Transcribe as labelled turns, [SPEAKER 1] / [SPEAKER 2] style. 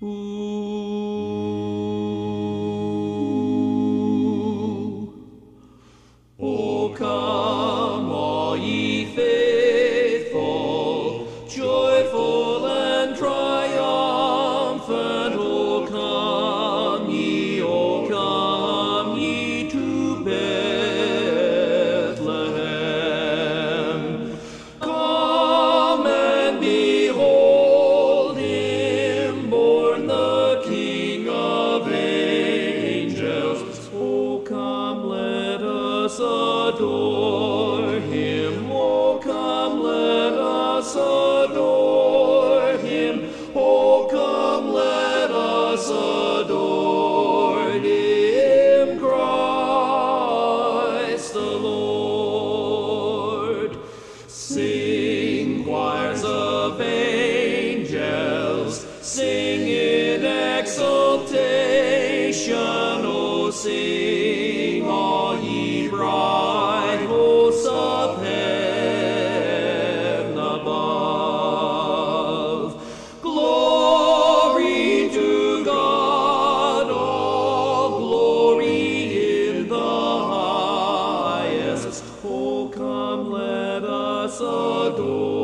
[SPEAKER 1] Ooh. O come, all ye faithful, joyful and triumphant. O come ye to Bethlehem. Come and behold him born, the King of angels. O come, let us adore him. O come, let us adore him. O come, let us adore him, Christ the Lord. Sing, choirs of angels, sing in exultation. O sing, all ye bright hosts of heaven above. Glory to God, all glory in the highest. O come, let us adore